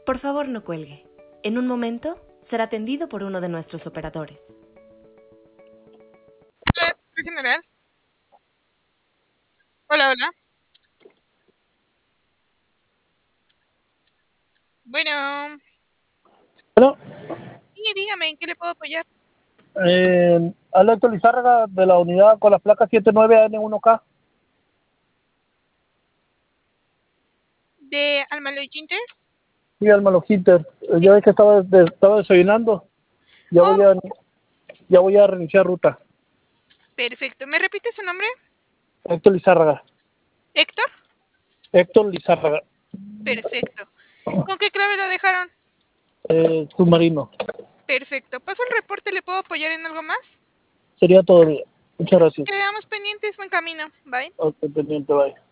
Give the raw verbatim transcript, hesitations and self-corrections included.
Por favor, no cuelgue. En un momento será atendido por uno de nuestros operadores. Hola, ¿soy general? Hola, hola. Bueno, Bueno, sí, dígame, ¿en qué le puedo apoyar? eh, habla Héctor Lizárraga de la unidad con la placa siete nueve A N uno K. ¿De Almaloy Ginter? Sí, Almalo Hinter. Eh, Ya ves que estaba, de- estaba desayunando. Ya Oh, voy a ya voy a reiniciar ruta. perfecto. ¿Me repite su nombre? Héctor Lizárraga. ¿Héctor? Héctor Lizárraga. Perfecto. ¿Con qué clave lo dejaron? Eh, submarino. Perfecto. ¿Paso el reporte? ¿Le puedo apoyar en algo más? Sería todo. Muchas gracias. Quedamos pendientes, buen camino. Bye. Ok, pendiente, bye.